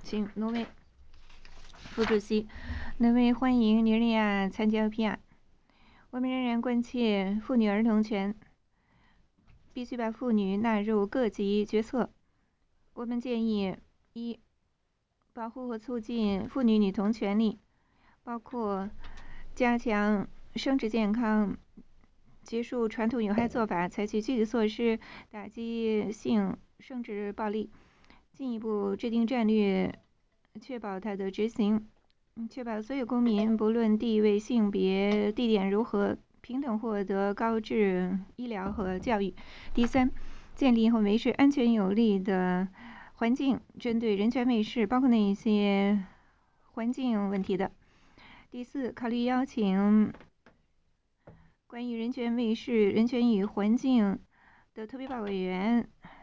请挪威。副主席，挪威欢迎尼日利亚参加 OPR。我们仍然关切妇女儿童权，必须把妇女纳入各级决策。我们建议：一、保护和促进妇女女童权利，包括加强生殖健康，结束传统有害做法，采取具体措施打击性生殖暴力，进一步制定战略，确保它的执行，确保所有公民不论地位、性别、地点如何，平等获得高质医疗和教育。第三，建立和维持安全有利的环境，针对人权卫士，包括那些环境问题的。第四，考虑邀请关于人权卫士、人权与环境的特别报委员